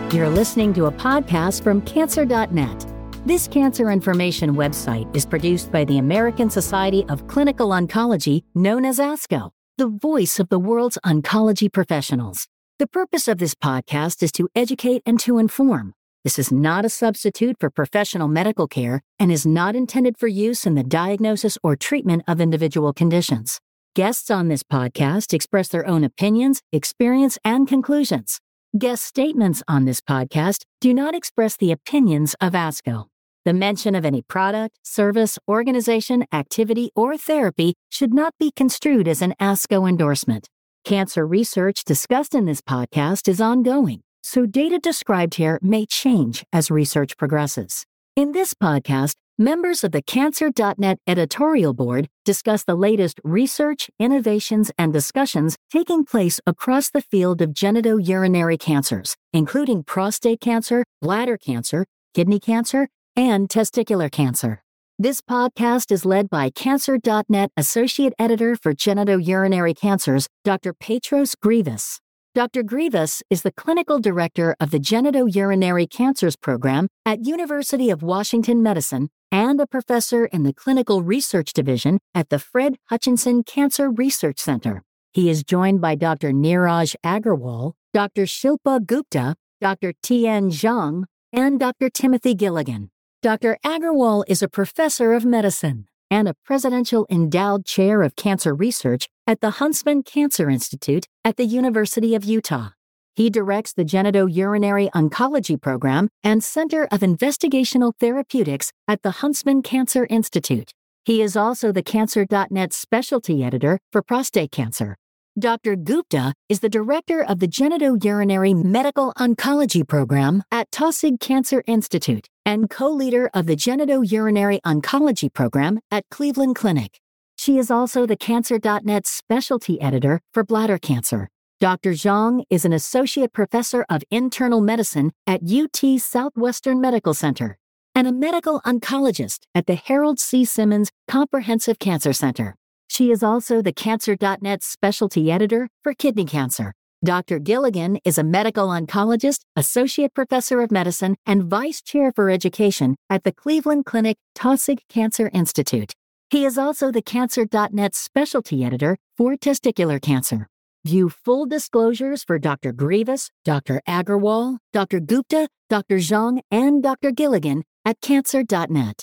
You're listening to a podcast from Cancer.net. This cancer information website is produced by the American Society of Clinical Oncology, known as ASCO, the voice of the world's oncology professionals. The purpose of this podcast is to educate and to inform. This is not a substitute for professional medical care and is not intended for use in the diagnosis or treatment of individual conditions. Guests on this podcast express their own opinions, experience, and conclusions. Guest statements on this podcast do not express the opinions of ASCO. The mention of any product, service, organization, activity, or therapy should not be construed as an ASCO endorsement. Cancer research discussed in this podcast is ongoing, so data described here may change as research progresses. In this podcast, members of the Cancer.net editorial board discuss the latest research, innovations, and discussions taking place across the field of genitourinary cancers, including prostate cancer, bladder cancer, kidney cancer, and testicular cancer. This podcast is led by Cancer.net Associate Editor for Genitourinary Cancers, Dr. Petros Grivas. Dr. Grivas is the Clinical Director of the Genitourinary Cancers Program at University of Washington Medicine and a professor in the Clinical Research Division at the Fred Hutchinson Cancer Research Center. He is joined by Dr. Neeraj Agarwal, Dr. Shilpa Gupta, Dr. Tien Zhang, and Dr. Timothy Gilligan. Dr. Agarwal is a professor of medicine and a Presidential Endowed Chair of Cancer Research at the Huntsman Cancer Institute at the University of Utah. He directs the Genitourinary Oncology Program and Center of Investigational Therapeutics at the Huntsman Cancer Institute. He is also the Cancer.net Specialty Editor for prostate cancer. Dr. Gupta is the Director of the Genitourinary Medical Oncology Program at Taussig Cancer Institute and co-leader of the Genitourinary Oncology Program at Cleveland Clinic. She is also the Cancer.net Specialty Editor for bladder cancer. Dr. Zhang is an Associate Professor of Internal Medicine at UT Southwestern Medical Center and a medical oncologist at the Harold C. Simmons Comprehensive Cancer Center. She is also the Cancer.net Specialty Editor for kidney cancer. Dr. Gilligan is a medical oncologist, Associate Professor of Medicine, and Vice Chair for Education at the Cleveland Clinic Taussig Cancer Institute. He is also the Cancer.net Specialty Editor for testicular cancer. View full disclosures for Dr. Grivas, Dr. Agarwal, Dr. Gupta, Dr. Zhang, and Dr. Gilligan at Cancer.net.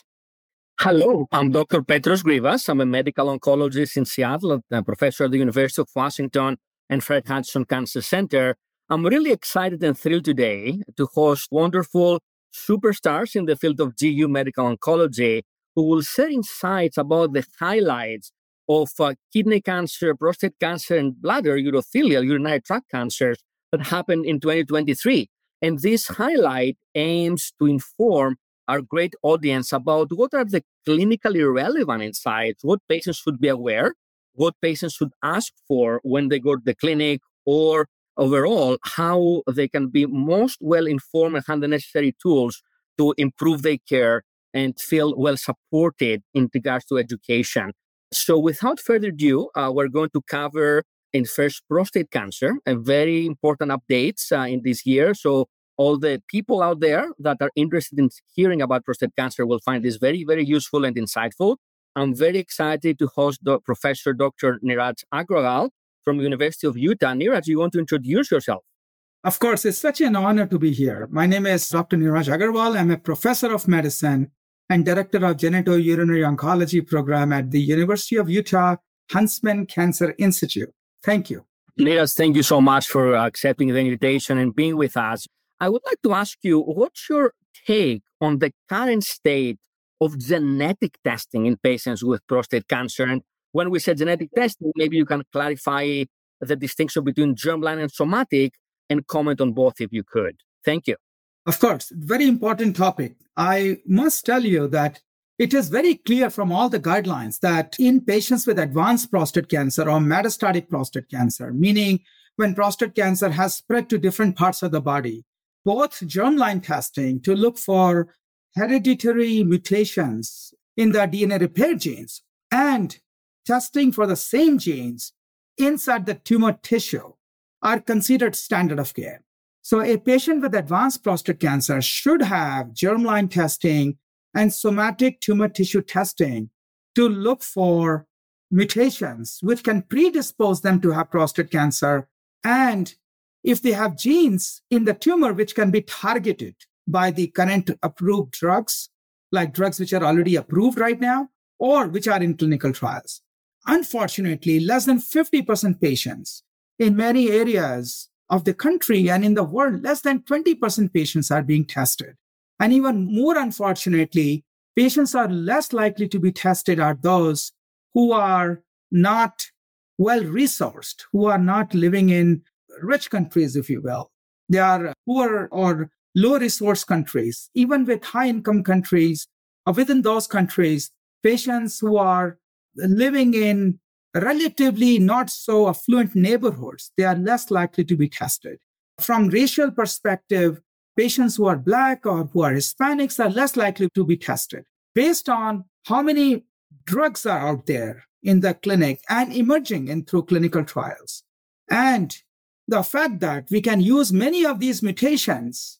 Hello, I'm Dr. Petros Grivas. I'm a medical oncologist in Seattle, a professor at the University of Washington and Fred Hutchinson Cancer Center. I'm really excited and thrilled today to host wonderful superstars in the field of GU medical oncology who will share insights about the highlights of kidney cancer, prostate cancer, and bladder, urothelial, urinary tract cancers that happened in 2023. And this highlight aims to inform our great audience about what are the clinically relevant insights, what patients should be aware, what patients should ask for when they go to the clinic, or overall, how they can be most well informed and have the necessary tools to improve their care and feel well supported in regards to education. So without further ado, we're going to cover in first prostate cancer, a very important updates in this year. So all the people out there that are interested in hearing about prostate cancer will find this very, very useful and insightful. I'm very excited to host Professor Dr. Neeraj Agarwal from University of Utah. Neeraj, you want to introduce yourself? Of course, it's such an honor to be here. My name is Dr. Neeraj Agarwal. I'm a professor of medicine and director of Genitourinary Oncology Program at the University of Utah Huntsman Cancer Institute. Thank you. Neeraj, thank you so much for accepting the invitation and being with us. I would like to ask you, what's your take on the current state of genetic testing in patients with prostate cancer? And when we say genetic testing, maybe you can clarify the distinction between germline and somatic and comment on both if you could. Thank you. Of course, very important topic. I must tell you that it is very clear from all the guidelines that in patients with advanced prostate cancer or metastatic prostate cancer, meaning when prostate cancer has spread to different parts of the body, both germline testing to look for hereditary mutations in the DNA repair genes and testing for the same genes inside the tumor tissue are considered standard of care. So a patient with advanced prostate cancer should have germline testing and somatic tumor tissue testing to look for mutations which can predispose them to have prostate cancer. And if they have genes in the tumor which can be targeted by the current approved drugs, like drugs which are already approved right now, or which are in clinical trials. Unfortunately, less than 50% patients in many areas of the country and in the world, less than 20% patients are being tested. And even more unfortunately, patients are less likely to be tested are those who are not well-resourced, who are not living in rich countries, if you will. They are poor or low-resource countries. Even with high-income countries, or within those countries, patients who are living in relatively not so affluent neighborhoods, they are less likely to be tested. From racial perspective, patients who are Black or who are Hispanics are less likely to be tested based on how many drugs are out there in the clinic and emerging in through clinical trials. And the fact that we can use many of these mutations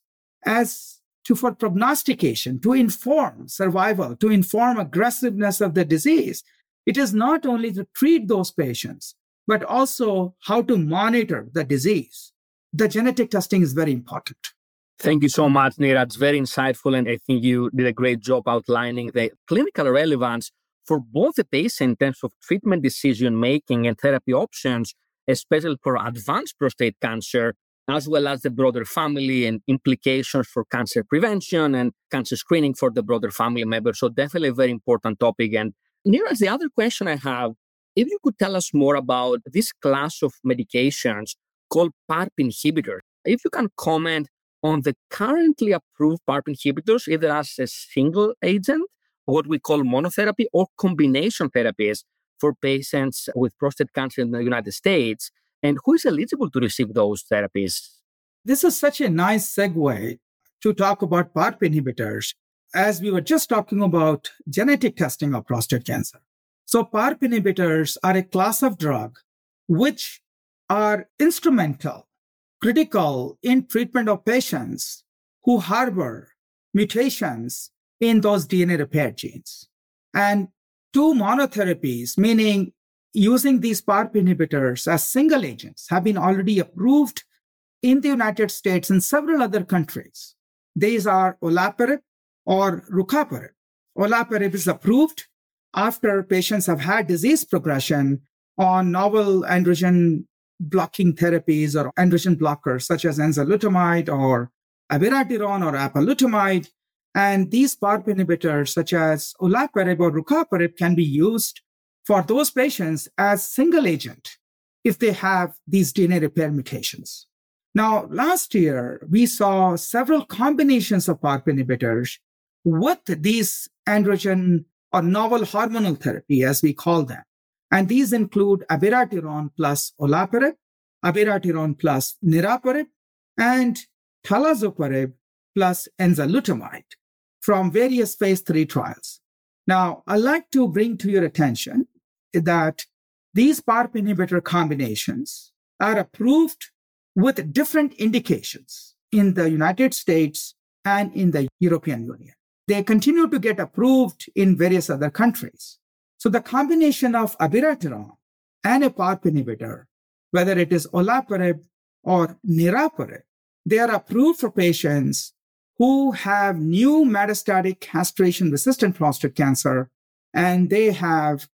for prognostication, to inform survival, to inform aggressiveness of the disease. It is not only to treat those patients, but also how to monitor the disease. The genetic testing is very important. Thank you so much, Neeraj. It's very insightful, and I think you did a great job outlining the clinical relevance for both the patient in terms of treatment decision-making and therapy options, especially for advanced prostate cancer, as well as the broader family and implications for cancer prevention and cancer screening for the broader family members. So definitely a very important topic. And Neeraj, the other question I have, if you could tell us more about this class of medications called PARP inhibitors. If you can comment on the currently approved PARP inhibitors, either as a single agent, what we call monotherapy, or combination therapies for patients with prostate cancer in the United States, and who is eligible to receive those therapies? This is such a nice segue to talk about PARP inhibitors, as we were just talking about genetic testing of prostate cancer. So PARP inhibitors are a class of drug which are instrumental, critical in treatment of patients who harbor mutations in those DNA repair genes. And two monotherapies, meaning using these PARP inhibitors as single agents, have been already approved in the United States and several other countries. These are olaparib or rucaparib. Olaparib is approved after patients have had disease progression on novel androgen blocking therapies or androgen blockers such as enzalutamide or abiraterone or apalutamide. And these PARP inhibitors such as olaparib or rucaparib can be used for those patients as single agent if they have these DNA repair mutations. Now, last year, we saw several combinations of PARP inhibitors with these androgen or novel hormonal therapy, as we call them. And these include abiraterone plus olaparib, abiraterone plus niraparib, and talazoparib plus enzalutamide from various phase 3 trials. Now, I'd like to bring to your attention that these PARP inhibitor combinations are approved with different indications in the United States and in the European Union. They continue to get approved in various other countries. So the combination of abiraterone and a PARP inhibitor, whether it is olaparib or niraparib, they are approved for patients who have new metastatic castration-resistant prostate cancer, and they have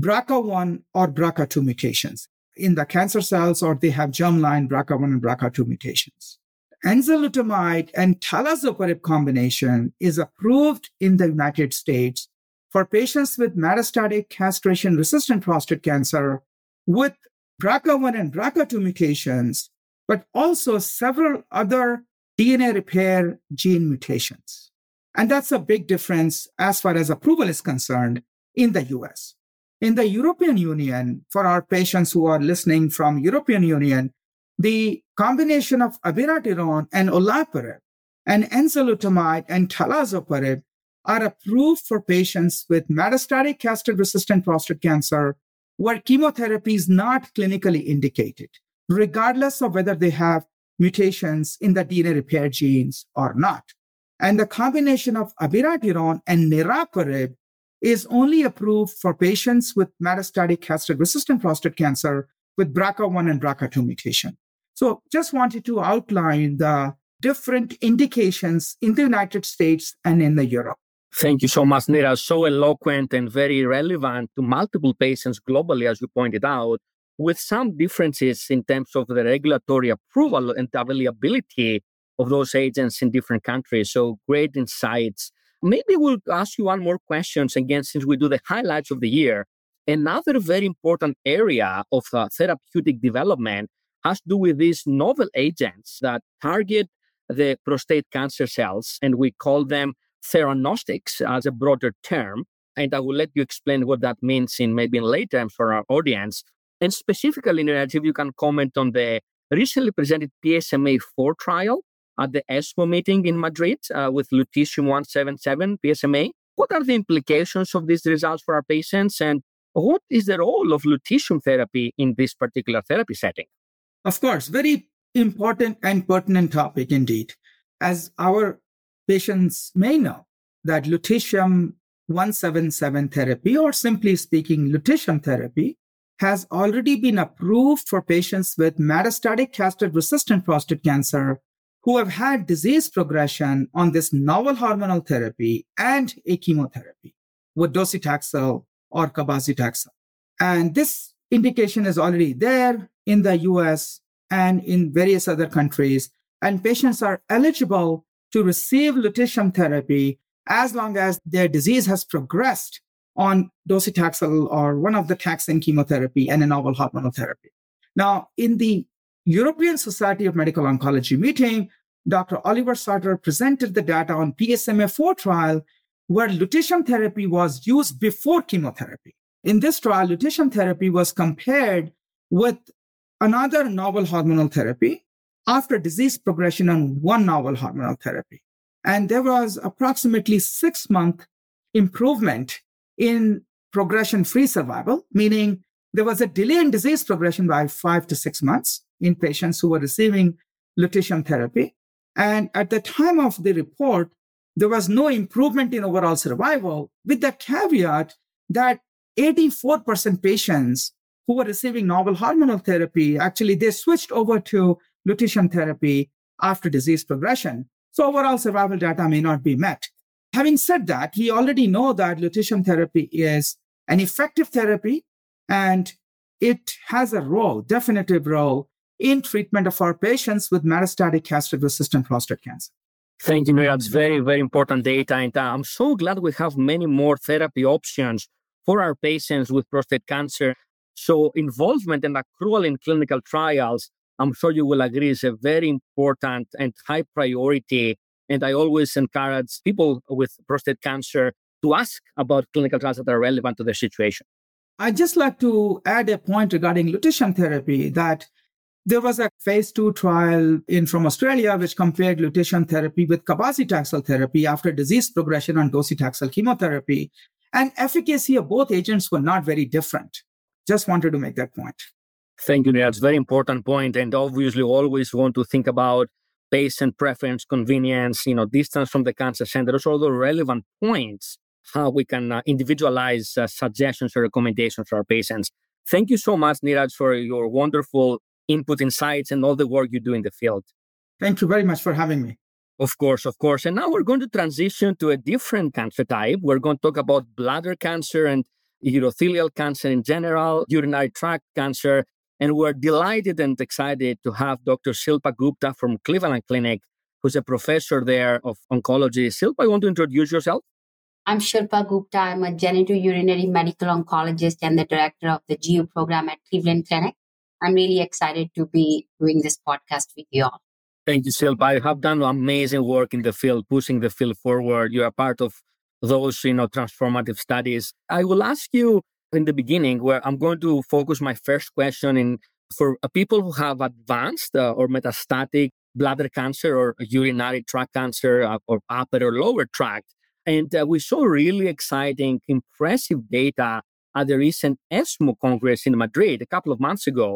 BRCA1 or BRCA2 mutations in the cancer cells, or they have germline BRCA1 and BRCA2 mutations. Enzalutamide and talazoparib combination is approved in the United States for patients with metastatic castration-resistant prostate cancer with BRCA1 and BRCA2 mutations, but also several other DNA repair gene mutations. And that's a big difference as far as approval is concerned in the US. In the European Union, for our patients who are listening from European Union, the combination of abiraterone and olaparib and enzalutamide and talazoparib are approved for patients with metastatic castration-resistant prostate cancer where chemotherapy is not clinically indicated, regardless of whether they have mutations in the DNA repair genes or not. And the combination of abiraterone and niraparib is only approved for patients with metastatic castration-resistant prostate cancer with BRCA1 and BRCA2 mutation. So just wanted to outline the different indications in the United States and in the Europe. Thank you so much, Neeraj. So eloquent and very relevant to multiple patients globally, as you pointed out, with some differences in terms of the regulatory approval and availability of those agents in different countries. So great insights. Maybe we'll ask you one more question again, since we do the highlights of the year. Another very important area of therapeutic development has to do with these novel agents that target the prostate cancer cells, and we call them theranostics as a broader term. And I will let you explain what that means in later terms for our audience. And specifically, Neeraj, if you can comment on the recently presented PSMA-4 trial at the ESMO meeting in Madrid with lutetium-177 PSMA. What are the implications of these results for our patients, and what is the role of lutetium therapy in this particular therapy setting? Of course, very important and pertinent topic indeed. As our patients may know, that lutetium-177 therapy, or simply speaking, lutetium therapy, has already been approved for patients with metastatic castration-resistant prostate cancer who have had disease progression on this novel hormonal therapy and a chemotherapy with docetaxel or cabazitaxel. And this indication is already there in the US and in various other countries. And patients are eligible to receive lutetium therapy as long as their disease has progressed on docetaxel or one of the taxane chemotherapy and a novel hormonal therapy. Now, in the European Society of Medical Oncology meeting, Dr. Oliver Sartor presented the data on PSMA-4 trial where lutetium therapy was used before chemotherapy. In this trial, lutetium therapy was compared with another novel hormonal therapy after disease progression on one novel hormonal therapy. And there was approximately 6-month improvement in progression-free survival, meaning there was a delay in disease progression by 5 to 6 months in patients who were receiving lutetium therapy. And at the time of the report, there was no improvement in overall survival, with the caveat that 84% patients who were receiving novel hormonal therapy, actually, they switched over to lutetium therapy after disease progression. So overall survival data may not be met. Having said that, we already know that lutetium therapy is an effective therapy, and it has a role, definitive role, in treatment of our patients with metastatic castration-resistant prostate cancer. Thank you, Neeraj. It's very, very important data. And I'm so glad we have many more therapy options for our patients with prostate cancer. So involvement and accrual in clinical trials, I'm sure you will agree, is a very important and high priority. And I always encourage people with prostate cancer to ask about clinical trials that are relevant to their situation. I'd just like to add a point regarding lutetium therapy, that there was a phase 2 trial from Australia which compared lutetium therapy with cabazitaxel therapy after disease progression on docetaxel chemotherapy. And efficacy of both agents were not very different. Just wanted to make that point. Thank you, Neeraj. It's a very important point. And obviously, always want to think about patient preference, convenience, distance from the cancer center. Those are all the relevant points, how we can individualize suggestions or recommendations for our patients. Thank you so much, Neeraj, for your wonderful input, insights, and all the work you do in the field. Thank you very much for having me. Of course. And now we're going to transition to a different cancer type. We're going to talk about bladder cancer and urothelial cancer in general, urinary tract cancer. And we're delighted and excited to have Dr. Shilpa Gupta from Cleveland Clinic, who's a professor there of oncology. Shilpa, you want to introduce yourself? I'm Shilpa Gupta. I'm a genitourinary medical oncologist and the director of the GU program at Cleveland Clinic. I'm really excited to be doing this podcast with you all. Thank you, Shilpa. You have done amazing work in the field, pushing the field forward. You are part of those, transformative studies. I will ask you in the beginning, where I'm going to focus my first question for people who have advanced or metastatic bladder cancer or urinary tract cancer or upper or lower tract. And we saw really exciting, impressive data at the recent ESMO Congress in Madrid a couple of months ago.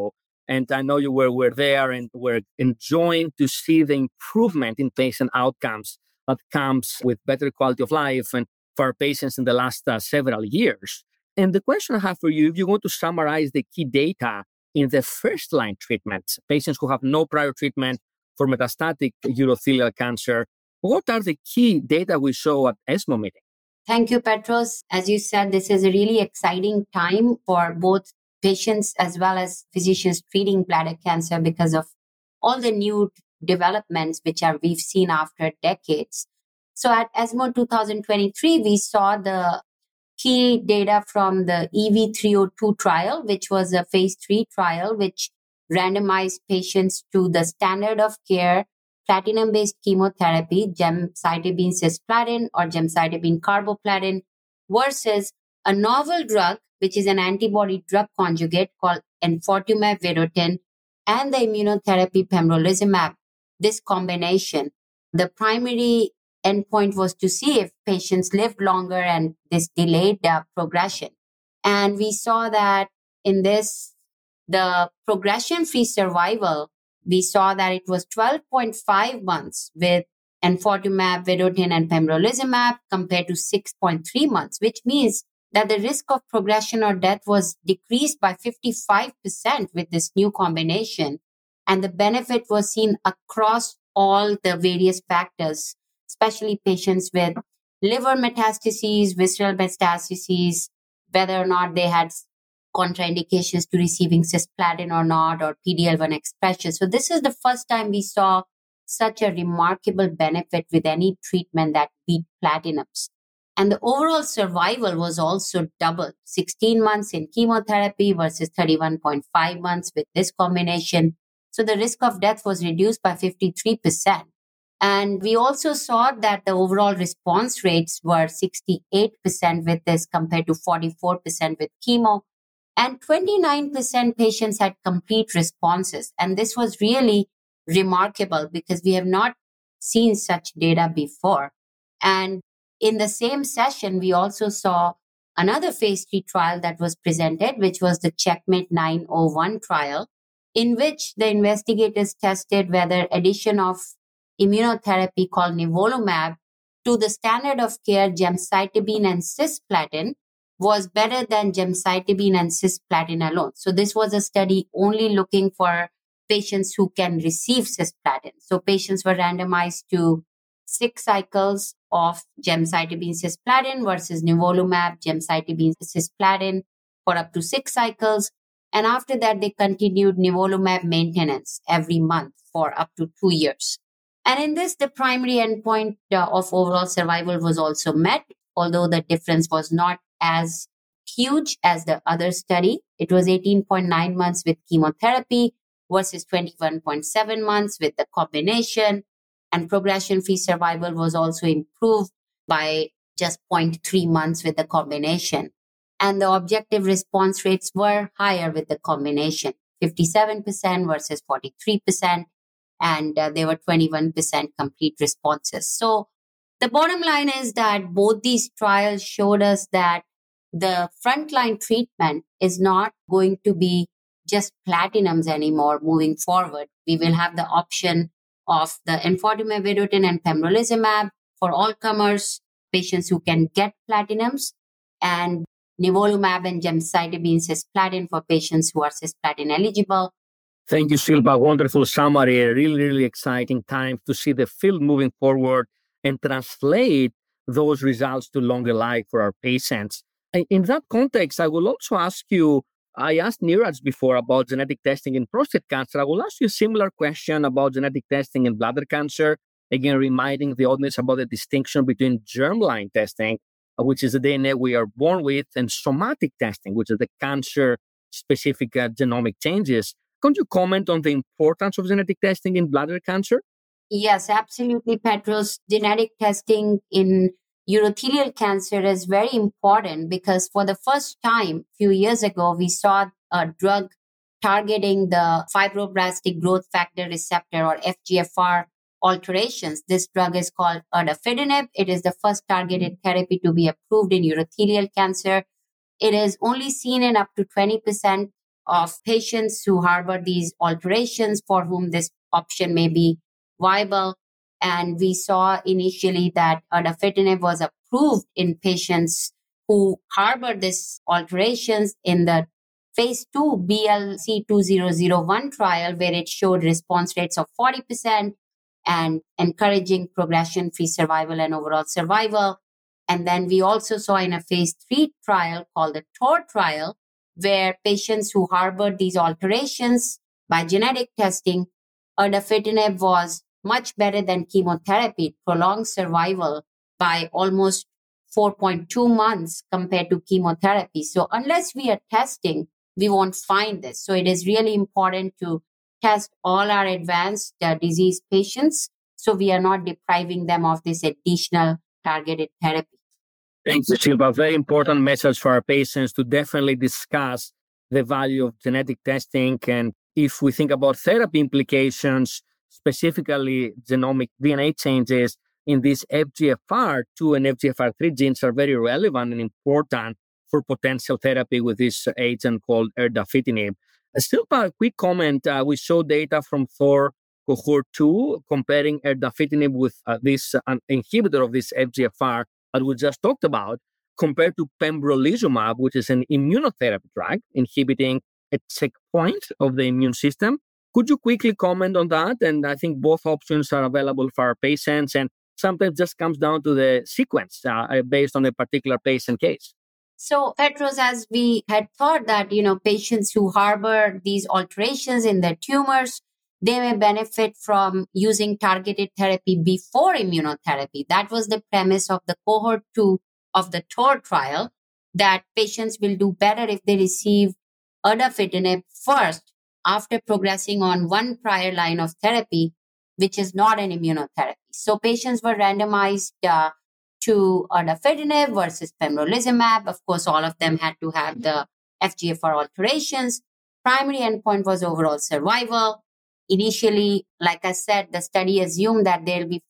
And I know you were there and were enjoying to see the improvement in patient outcomes that comes with better quality of life and for our patients in the last several years. And the question I have for you, if you want to summarize the key data in the first-line treatment, patients who have no prior treatment for metastatic urothelial cancer, what are the key data we saw at ESMO meeting? Thank you, Petros. As you said, this is a really exciting time for both patients as well as physicians treating bladder cancer because of all the new developments we've seen after decades. So at ESMO 2023, we saw the key data from the EV302 trial, which was a phase 3 trial, which randomized patients to the standard of care platinum-based chemotherapy, gemcitabine cisplatin or gemcitabine carboplatin, versus a novel drug, which is an antibody drug conjugate called enfortumab vedotin, and the immunotherapy pembrolizumab, this combination. The primary endpoint was to see if patients lived longer and this delayed progression. And we saw that in this, the progression-free survival, we saw that it was 12.5 months with enfortumab vedotin and pembrolizumab compared to 6.3 months, which means that the risk of progression or death was decreased by 55% with this new combination. And the benefit was seen across all the various factors, especially patients with liver metastases, visceral metastases, whether or not they had contraindications to receiving cisplatin or not, or PD-L1 expression. So this is the first time we saw such a remarkable benefit with any treatment that beat platinums. And the overall survival was also doubled, 16 months in chemotherapy versus 31.5 months with this combination. So the risk of death was reduced by 53%. And we also saw that the overall response rates were 68% with this compared to 44% with chemo. And 29% patients had complete responses. And this was really remarkable because we have not seen such data before. And in the same session, we also saw another phase 3 trial that was presented, which was the Checkmate 901 trial, in which the investigators tested whether addition of immunotherapy called nivolumab to the standard of care gemcitabine and cisplatin was better than gemcitabine and cisplatin alone. So this was a study only looking for patients who can receive cisplatin. So patients were randomized to 6 cycles of gemcitabine cisplatin versus nivolumab gemcitabine cisplatin for up to 6 cycles. And after that, they continued nivolumab maintenance every month for up to 2 years. And in this, the primary endpoint of overall survival was also met, although the difference was not as huge as the other study. It was 18.9 months with chemotherapy versus 21.7 months with the combination. And progression-free survival was also improved by just 0.3 months with the combination. And the objective response rates were higher with the combination, 57% versus 43%. And there were 21% complete responses. So the bottom line is that both these trials showed us that the frontline treatment is not going to be just platinums anymore moving forward. We will have the option of the enfortumab vedotin and pembrolizumab for all comers, patients who can get platinums, and nivolumab and gemcitabine cisplatin for patients who are cisplatin eligible. Thank you, Silva. Wonderful summary. A really, really exciting time to see the field moving forward and translate those results to longer life for our patients. In that context, I will also ask you, I asked Neeraj before about genetic testing in prostate cancer. I will ask you a similar question about genetic testing in bladder cancer. Again, reminding the audience about the distinction between germline testing, which is the DNA we are born with, and somatic testing, which is the cancer-specific genomic changes. Can you comment on the importance of genetic testing in bladder cancer? Yes, absolutely, Petros. Genetic testing in urothelial cancer is very important because for the first time, a few years ago, we saw a drug targeting the fibroblastic growth factor receptor or FGFR alterations. This drug is called erdafitinib. It is the first targeted therapy to be approved in urothelial cancer. It is only seen in up to 20% of patients who harbor these alterations for whom this option may be viable. And we saw initially that erdafitinib was approved in patients who harbor these alterations in the phase 2 BLC 2001 trial, where it showed response rates of 40% and encouraging progression-free survival and overall survival. And then we also saw in a phase 3 trial called the TOR trial, where patients who harbored these alterations by genetic testing, erdafitinib was much better than chemotherapy, prolonged survival by almost 4.2 months compared to chemotherapy. So unless we are testing, we won't find this. So it is really important to test all our advanced disease patients so we are not depriving them of this additional targeted therapy. Thanks, Shilpa. Very important message for our patients to definitely discuss the value of genetic testing. And if we think about therapy implications, specifically genomic DNA changes in these FGFR2 and FGFR3 genes are very relevant and important for potential therapy with this agent called erdafitinib. Still, a quick comment. We saw data from THOR cohort 2 comparing erdafitinib with this inhibitor of this FGFR that we just talked about, compared to pembrolizumab, which is an immunotherapy drug inhibiting a checkpoint of the immune system. Could you quickly comment on that? And I think both options are available for our patients, and sometimes just comes down to the sequence based on a particular patient case. So, Petros, as we had thought that, patients who harbor these alterations in their tumors, they may benefit from using targeted therapy before immunotherapy. That was the premise of the cohort 2 of the TOR trial, that patients will do better if they receive erdafitinib first after progressing on one prior line of therapy, which is not an immunotherapy. So patients were randomized to erdafitinib versus pembrolizumab. Of course, all of them had to have the FGFR alterations. Primary endpoint was overall survival. Initially, like I said, the study assumed that there will be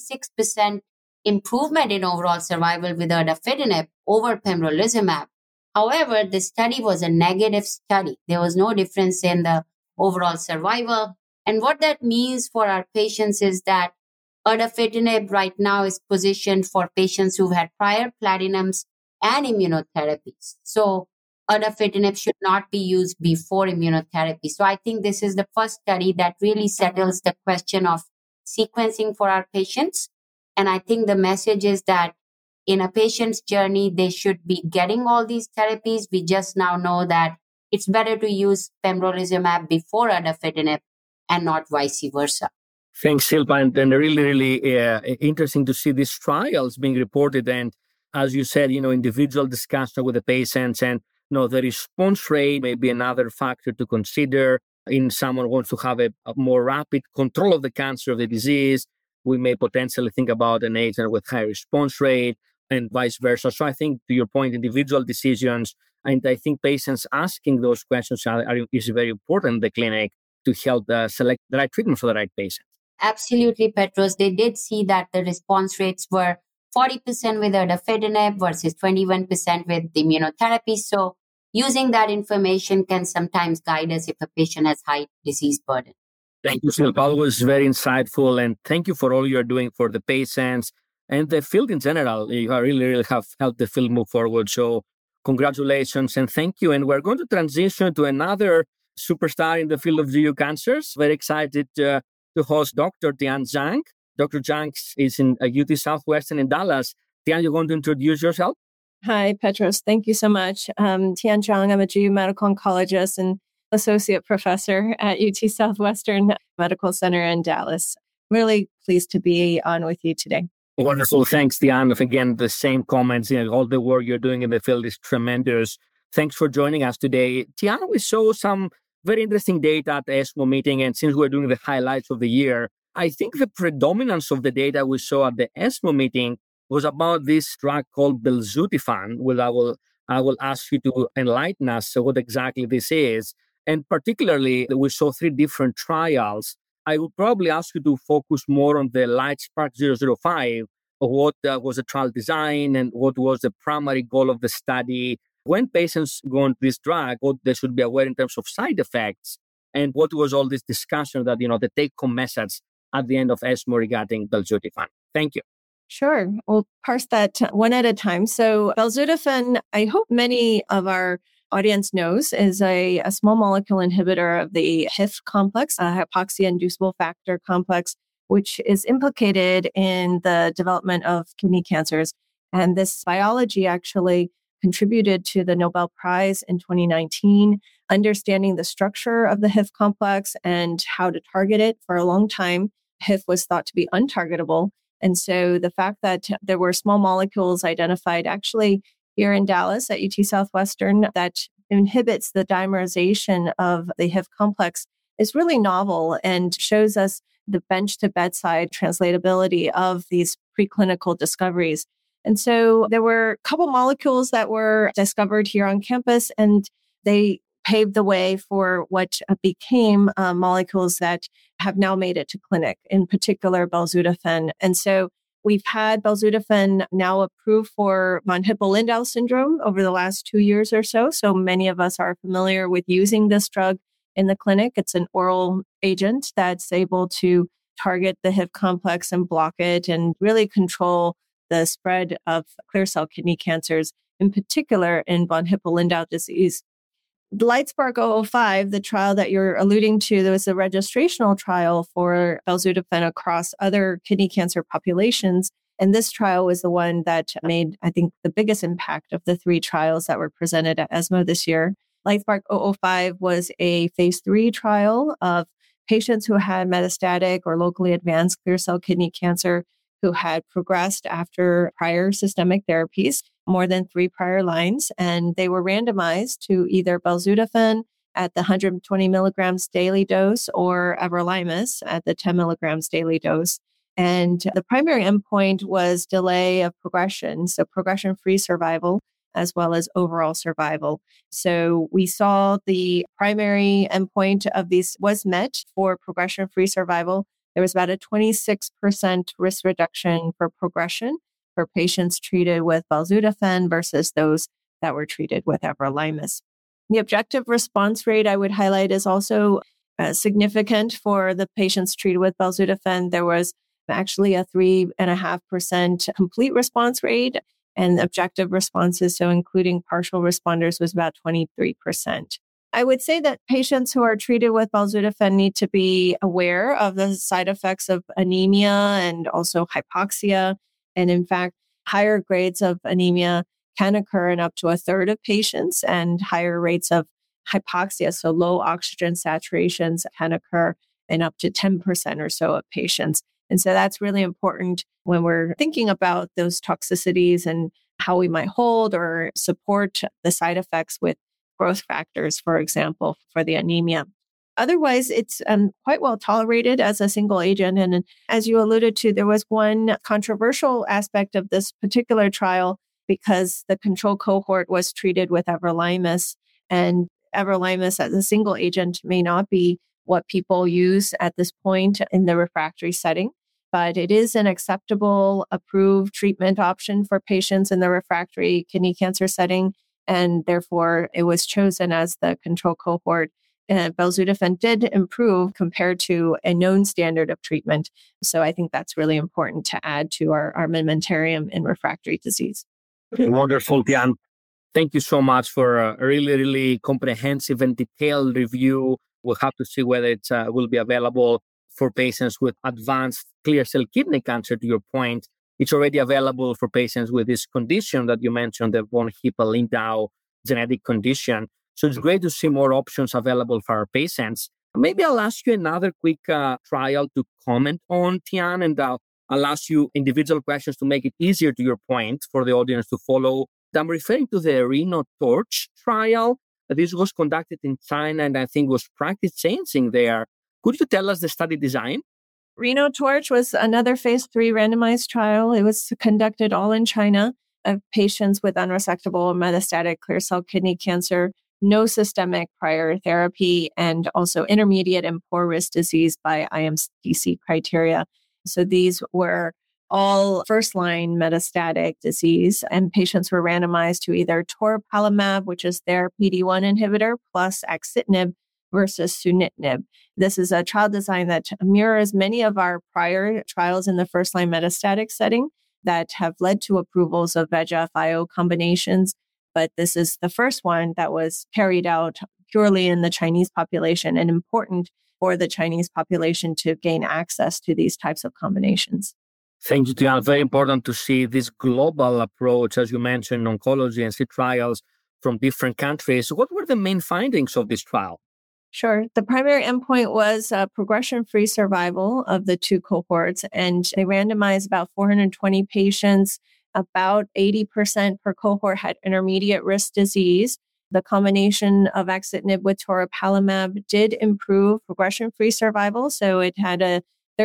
46% improvement in overall survival with erdafitinib over pembrolizumab. However, the study was a negative study. There was no difference in the overall survival. And what that means for our patients is that erdafitinib right now is positioned for patients who've had prior platinums and immunotherapies. So erdafitinib should not be used before immunotherapy. So I think this is the first study that really settles the question of sequencing for our patients. And I think the message is that in a patient's journey, they should be getting all these therapies. We just now know that it's better to use pembrolizumab before erdafitinib and not vice versa. Thanks, Shilpa. And really, really interesting to see these trials being reported. And as you said, individual discussion with the patients, and the response rate may be another factor to consider. In someone who wants to have a more rapid control of the cancer of the disease, we may potentially think about an agent with high response rate and vice versa. So I think, to your point, individual decisions, and I think patients asking those questions is very important in the clinic to help select the right treatment for the right patient. Absolutely, Petros. They did see that the response rates were 40% with erdafitinib versus 21% with the immunotherapy. So using that information can sometimes guide us if a patient has high disease burden. Thank you, Shilpa. Always very insightful. And thank you for all you're doing for the patients and the field in general. You really have helped the field move forward. So congratulations and thank you. And we're going to transition to another superstar in the field of GU cancers. Very excited to host Dr. Tian Zhang. Dr. Zhang is in UT Southwestern in Dallas. Tian, you're going to introduce yourself? Hi, Petros. Thank you so much. Tian Zhang. I'm a GU medical oncologist and associate professor at UT Southwestern Medical Center in Dallas. Really pleased to be on with you today. Wonderful. Thanks, Tian. Again, the same comments. All the work you're doing in the field is tremendous. Thanks for joining us today. Tian, we saw some very interesting data at the ESMO meeting, and since we're doing the highlights of the year, I think the predominance of the data we saw at the ESMO meeting was about this drug called belzutifan. Well, I will ask you to enlighten us what exactly this is. And particularly, we saw 3 different trials. I would probably ask you to focus more on the LIGHTSPARK 005, what was the trial design and what was the primary goal of the study. when patients go on this drug, what they should be aware in terms of side effects, and what was all this discussion that, the take-home message at the end of ESMO regarding belzutifan. Thank you. Sure. We'll parse that one at a time. So belzutifan, I hope many of our audience knows, is a small molecule inhibitor of the HIF complex, hypoxia-inducible factor complex, which is implicated in the development of kidney cancers. And this biology actually contributed to the Nobel Prize in 2019, understanding the structure of the HIF complex and how to target it. For a long time, HIF was thought to be untargetable. And so the fact that there were small molecules identified actually here in Dallas at UT Southwestern that inhibits the dimerization of the HIF complex is really novel and shows us the bench to bedside translatability of these preclinical discoveries. And so there were a couple molecules that were discovered here on campus, and they paved the way for what became molecules that have now made it to clinic, in particular belzutifan. And so we've had belzutifan now approved for von Hippel-Lindau syndrome over the last 2 years or so. So many of us are familiar with using this drug in the clinic. It's an oral agent that's able to target the HIF complex and block it and really control the spread of clear cell kidney cancers, in particular in von Hippel-Lindau disease. The LIGHTSPARK-005, the trial that you're alluding to, there was a registrational trial for belzutifan across other kidney cancer populations. And this trial was the one that made, I think, the biggest impact of the 3 trials that were presented at ESMO this year. LIGHTSPARK-005 was a phase 3 trial of patients who had metastatic or locally advanced clear cell kidney cancer who had progressed after prior systemic therapies, more than 3 prior lines, and they were randomized to either belzutifan at the 120 milligrams daily dose or everolimus at the 10 milligrams daily dose. And the primary endpoint was delay of progression, so progression-free survival, as well as overall survival. So we saw the primary endpoint of these was met for progression-free survival. There was about a 26% risk reduction for progression for patients treated with belzutifan versus those that were treated with everolimus. The objective response rate I would highlight is also significant for the patients treated with belzutifan. There was actually a 3.5% complete response rate, and objective responses, so including partial responders, was about 23%. I would say that patients who are treated with belzutifan need to be aware of the side effects of anemia and also hypoxia. And in fact, higher grades of anemia can occur in up to a third of patients, and higher rates of hypoxia, so low oxygen saturations, can occur in up to 10% or so of patients. And so that's really important when we're thinking about those toxicities and how we might hold or support the side effects with growth factors, for example, for the anemia. Otherwise, it's quite well tolerated as a single agent. And as you alluded to, there was one controversial aspect of this particular trial because the control cohort was treated with everolimus, and everolimus as a single agent may not be what people use at this point in the refractory setting, but it is an acceptable, approved treatment option for patients in the refractory kidney cancer setting. And therefore, it was chosen as the control cohort. And belzutifan did improve compared to a known standard of treatment. So I think that's really important to add to our armamentarium in refractory disease. Wonderful, Tian. Thank you so much for a really, really comprehensive and detailed review. We'll have to see whether it will be available for patients with advanced clear cell kidney cancer, to your point. It's already available for patients with this condition that you mentioned, the von Hippel-Lindau genetic condition. So it's great to see more options available for our patients. Maybe I'll ask you another quick trial to comment on, Tian, and I'll ask you individual questions to make it easier, to your point, for the audience to follow. I'm referring to the Rhino-Torch trial. This was conducted in China and I think was practice changing there. Could you tell us the study design? Rhino-Torch was another phase 3 randomized trial. It was conducted all in China of patients with unresectable or metastatic clear cell kidney cancer, no systemic prior therapy, and also intermediate and poor risk disease by IMDC criteria. So these were all first-line metastatic disease, and patients were randomized to either toripalimab, which is their PD-1 inhibitor, plus axitinib versus sunitinib. This is a trial design that mirrors many of our prior trials in the first-line metastatic setting that have led to approvals of VEGF-IO combinations, but this is the first one that was carried out purely in the Chinese population and important for the Chinese population to gain access to these types of combinations. Thank you, Tiana. Very important to see this global approach, as you mentioned, oncology and see trials from different countries. What were the main findings of this trial? Sure. The primary endpoint was progression-free survival of the two cohorts, and they randomized about 420 patients. About 80% per cohort had intermediate risk disease. The combination of axitinib with toripalimab did improve progression-free survival, so it had a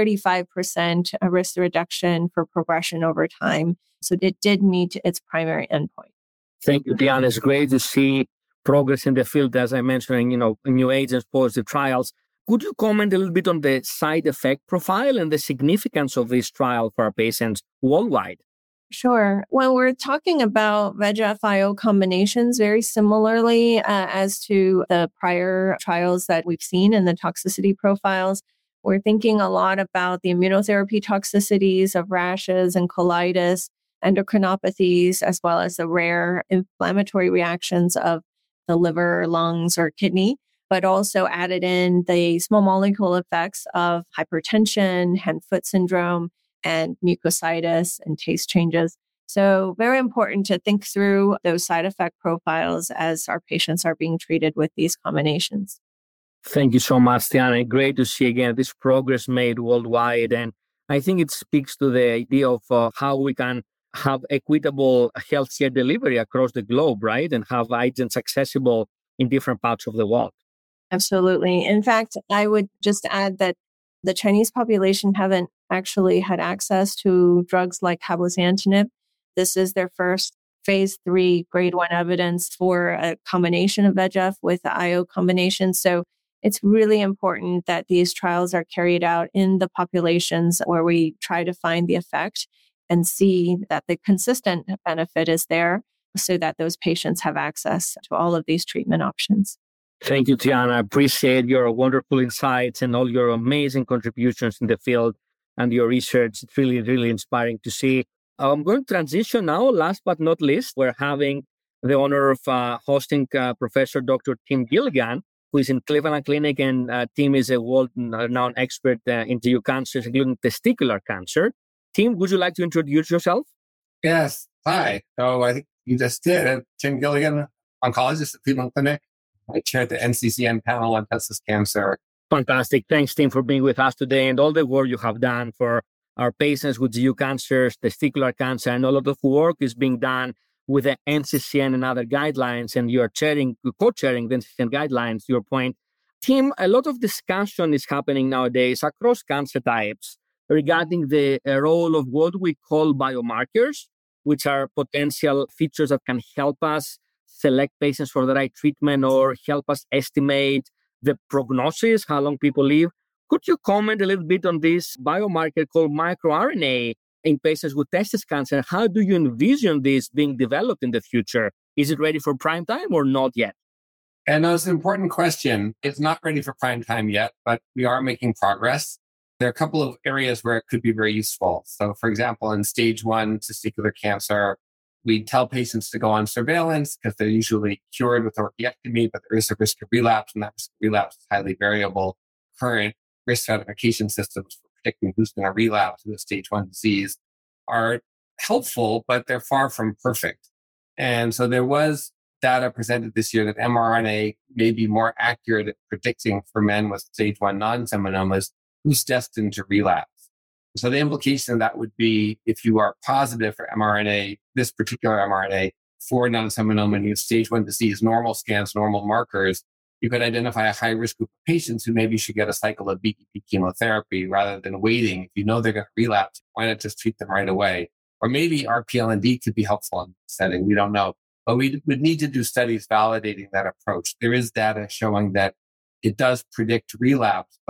35% risk reduction for progression over time. So it did meet its primary endpoint. Thank you, Diana. It's great to see progress in the field, as I mentioned, new agents, positive trials. Could you comment a little bit on the side effect profile and the significance of this trial for our patients worldwide? Sure. When we're talking about VEGF-IO combinations, very similarly as to the prior trials that we've seen in the toxicity profiles, we're thinking a lot about the immunotherapy toxicities of rashes and colitis, endocrinopathies, as well as the rare inflammatory reactions of the liver, lungs, or kidney, but also added in the small molecule effects of hypertension, hand-foot syndrome, and mucositis and taste changes. So very important to think through those side effect profiles as our patients are being treated with these combinations. Thank you so much, Tiana. Great to see again this progress made worldwide. And I think it speaks to the idea of how we can have equitable healthcare delivery across the globe, right? And have agents accessible in different parts of the world. Absolutely. In fact, I would just add that the Chinese population haven't actually had access to drugs like cabozantinib. This is their first phase 3 grade 1 evidence for a combination of VEGF with the IO combination. So it's really important that these trials are carried out in the populations where we try to find the effect and see that the consistent benefit is there so that those patients have access to all of these treatment options. Thank you, Tiana. I appreciate your wonderful insights and all your amazing contributions in the field and your research. It's really, really inspiring to see. I'm going to transition now. Last but not least, we're having the honor of hosting Professor Dr. Tim Gilligan, who is in Cleveland Clinic, and Tim is a world-renowned expert in GU cancers, including testicular cancer. Tim, would you like to introduce yourself? Yes. Hi. So I think you just did. Tim Gilligan, oncologist at Cleveland Clinic. I chair the NCCN panel on testis cancer. Fantastic. Thanks, Tim, for being with us today and all the work you have done for our patients with GU cancers, testicular cancer, and all of the work is being done with the NCCN and other guidelines, and you are co-chairing the NCCN guidelines, to your point. Tim, a lot of discussion is happening nowadays across cancer types regarding the role of what we call biomarkers, which are potential features that can help us select patients for the right treatment or help us estimate the prognosis, how long people live. Could you comment a little bit on this biomarker called microRNA in patients with testis cancer? How do you envision this being developed in the future? Is it ready for prime time or not yet? And that's an important question. It's not ready for prime time yet, but we are making progress. There are a couple of areas where it could be very useful. So, for example, in stage 1 testicular cancer, we tell patients to go on surveillance because they're usually cured with orchiectomy, but there is a risk of relapse, and that risk of relapse is highly variable. Current risk stratification systems for predicting who's going to relapse with stage 1 disease are helpful, but they're far from perfect. And so there was data presented this year that mRNA may be more accurate at predicting for men with stage 1 non-seminomas who's destined to relapse. So the implication of that would be if you are positive for mRNA, this particular mRNA for non-seminoma and you have stage 1 disease, normal scans, normal markers, you could identify a high-risk group of patients who maybe should get a cycle of BTP chemotherapy rather than waiting. If you know they're going to relapse, why not just treat them right away? Or maybe RPLND could be helpful in this setting. We don't know. But we would need to do studies validating that approach. There is data showing that it does predict relapse, but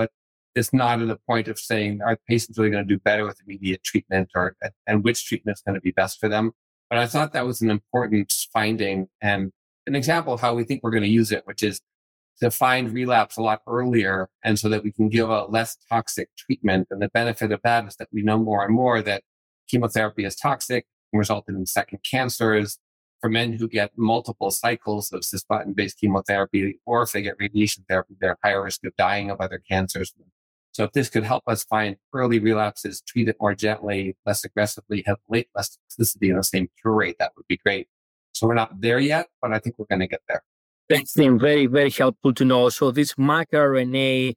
it's not at the point of saying, are patients really going to do better with immediate treatment and which treatment is going to be best for them? But I thought that was an important finding and an example of how we think we're going to use it, which is to find relapse a lot earlier and so that we can give a less toxic treatment. And the benefit of that is that we know more and more that chemotherapy is toxic and resulted in second cancers. For men who get multiple cycles of cisplatin-based chemotherapy, or if they get radiation therapy, they're at higher risk of dying of other cancers. So if this could help us find early relapses, treat it more gently, less aggressively, have less toxicity and the same cure rate, that would be great. So we're not there yet, but I think we're going to get there. Thanks, Tim. Very, very helpful to know. So this microRNA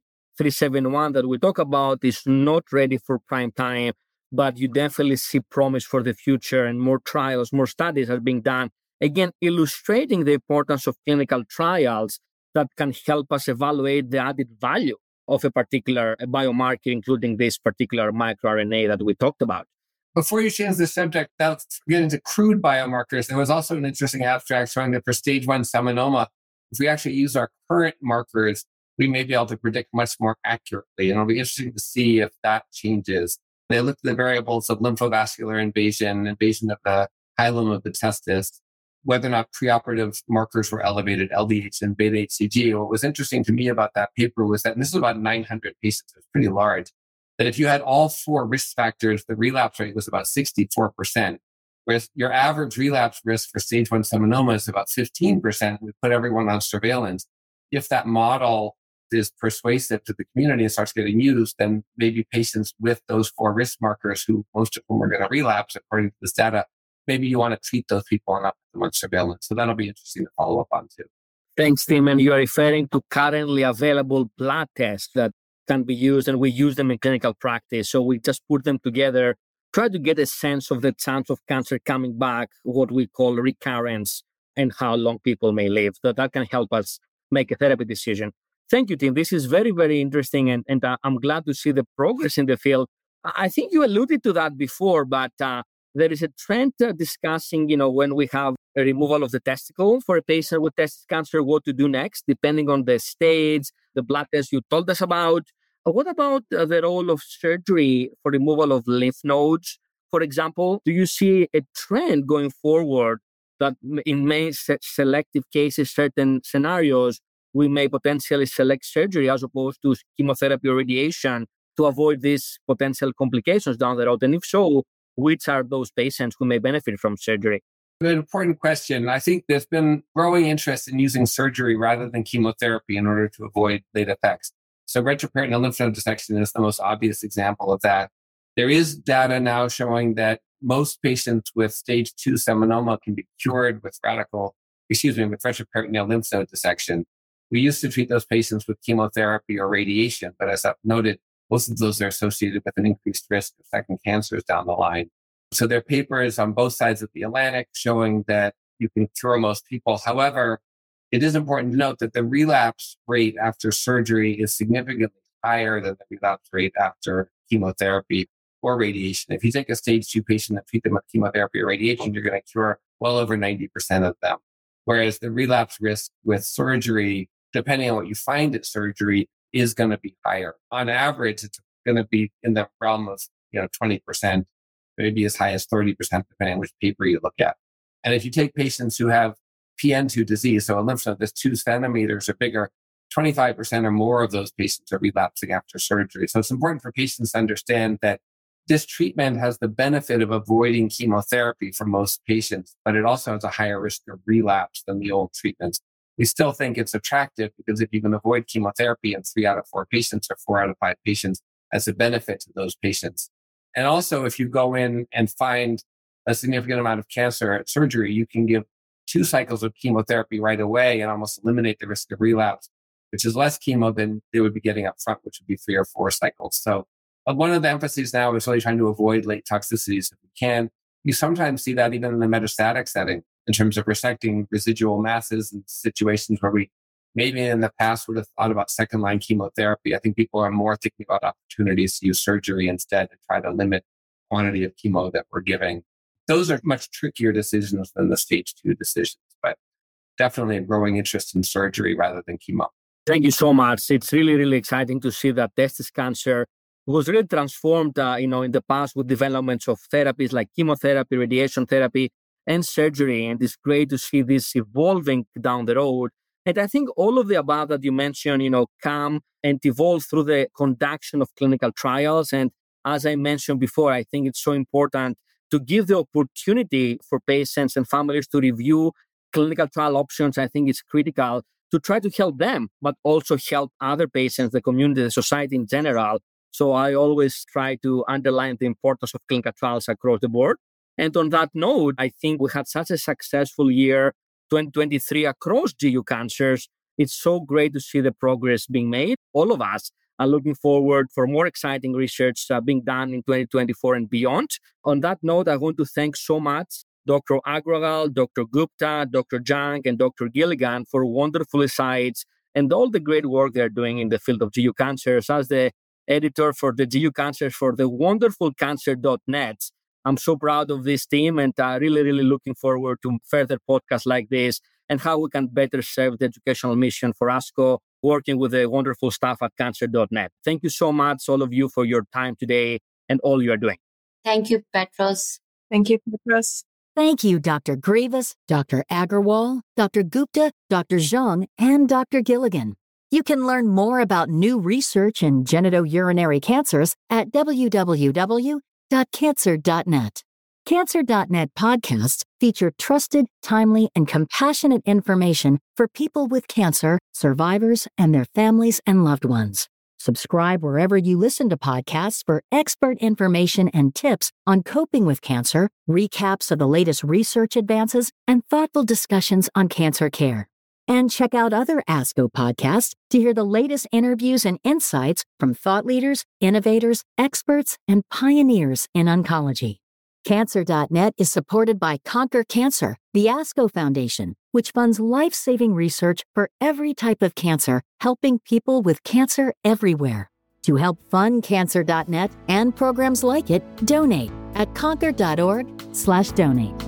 371 that we talk about is not ready for prime time, but you definitely see promise for the future and more trials, more studies are being done. Again, illustrating the importance of clinical trials that can help us evaluate the added value of a particular biomarker, including this particular microRNA that we talked about. Before you change the subject, let's get into crude biomarkers. There was also an interesting abstract showing that for stage 1 seminoma, if we actually use our current markers, we may be able to predict much more accurately. And it'll be interesting to see if that changes. They looked at the variables of lymphovascular invasion of the hilum of the testis, whether or not preoperative markers were elevated, LDH and beta HCG. What was interesting to me about that paper was that, and this is about 900 patients, it's pretty large, that if you had all 4 risk factors, the relapse rate was about 64%, whereas your average relapse risk for stage 1 seminoma is about 15%. We put everyone on surveillance. If that model is persuasive to the community and starts getting used, then maybe patients with those 4 risk markers, who most of them are going to relapse according to this data, maybe you want to treat those people and not put them on surveillance. So that'll be interesting to follow up on too. Thanks, Tim. And you are referring to currently available blood tests that can be used, and we use them in clinical practice. So we just put them together, try to get a sense of the chance of cancer coming back, what we call recurrence, and how long people may live. So that can help us make a therapy decision. Thank you, Tim. This is very, very interesting, and I'm glad to see the progress in the field. I think you alluded to that before, but there is a trend discussing, when we have a removal of the testicle for a patient with testis cancer, what to do next, depending on the stage, the blood test you told us about. What about the role of surgery for removal of lymph nodes, for example? Do you see a trend going forward that in many selective cases, certain scenarios, we may potentially select surgery as opposed to chemotherapy or radiation to avoid these potential complications down the road? And if so, which are those patients who may benefit from surgery? An important question. I think there's been growing interest in using surgery rather than chemotherapy in order to avoid late effects. So retroperitoneal lymph node dissection is the most obvious example of that. There is data now showing that most patients with stage 2 seminoma can be cured with retroperitoneal lymph node dissection. We used to treat those patients with chemotherapy or radiation, but as I've noted, most of those are associated with an increased risk of second cancers down the line. So there are papers on both sides of the Atlantic showing that you can cure most people. However, it is important to note that the relapse rate after surgery is significantly higher than the relapse rate after chemotherapy or radiation. If you take a stage 2 patient and treat them with chemotherapy or radiation, you're going to cure well over 90% of them. Whereas the relapse risk with surgery, depending on what you find at surgery, is going to be higher. On average, it's going to be in the realm of 20%, maybe as high as 30%, depending on which paper you look at. And if you take patients who have PN2 disease, so a lymph node that's 2 centimeters or bigger, 25% or more of those patients are relapsing after surgery. So it's important for patients to understand that this treatment has the benefit of avoiding chemotherapy for most patients, but it also has a higher risk of relapse than the old treatments. We still think it's attractive because if you can avoid chemotherapy in 3 out of 4 patients or 4 out of 5 patients, as a benefit to those patients. And also, if you go in and find a significant amount of cancer at surgery, you can give 2 cycles of chemotherapy right away and almost eliminate the risk of relapse, which is less chemo than they would be getting up front, which would be 3 or 4 cycles. So one of the emphases now is really trying to avoid late toxicities if we can. You sometimes see that even in the metastatic setting in terms of resecting residual masses in situations where we maybe in the past would have thought about second-line chemotherapy. I think people are more thinking about opportunities to use surgery instead and try to limit the quantity of chemo that we're giving. Those are much trickier decisions than the stage 2 decisions, but definitely a growing interest in surgery rather than chemo. Thank you so much. It's really, really exciting to see that testis cancer was really transformed, in the past with developments of therapies like chemotherapy, radiation therapy, and surgery. And it's great to see this evolving down the road. And I think all of the above that you mentioned, come and evolve through the conduction of clinical trials. And as I mentioned before, I think it's so important to give the opportunity for patients and families to review clinical trial options. I think it's critical to try to help them, but also help other patients, the community, the society in general. So I always try to underline the importance of clinical trials across the board. And on that note, I think we had such a successful year, 2023, across GU cancers. It's so great to see the progress being made. All of us are looking forward for more exciting research being done in 2024 and beyond. On that note, I want to thank so much Dr. Agrawal, Dr. Gupta, Dr. Jung, and Dr. Gilligan for wonderful insights and all the great work they're doing in the field of GU cancers. As the editor for the GU cancers for the wonderful cancer.net, I'm so proud of this team and really, really looking forward to further podcasts like this and how we can better serve the educational mission for ASCO, working with the wonderful staff at cancer.net. Thank you so much, all of you, for your time today and all you are doing. Thank you, Petros. Thank you, Petros. Thank you, Dr. Grivas, Dr. Agrawal, Dr. Gupta, Dr. Zhang, and Dr. Gilligan. You can learn more about new research in genitourinary cancers at www.cancer.net. Cancer.net podcasts feature trusted, timely, and compassionate information for people with cancer, survivors, and their families and loved ones. Subscribe wherever you listen to podcasts for expert information and tips on coping with cancer, recaps of the latest research advances, and thoughtful discussions on cancer care. And check out other ASCO podcasts to hear the latest interviews and insights from thought leaders, innovators, experts, and pioneers in oncology. Cancer.net is supported by Conquer Cancer, the ASCO Foundation, which funds life-saving research for every type of cancer, helping people with cancer everywhere. To help fund Cancer.net and programs like it, donate at conquer.org/donate.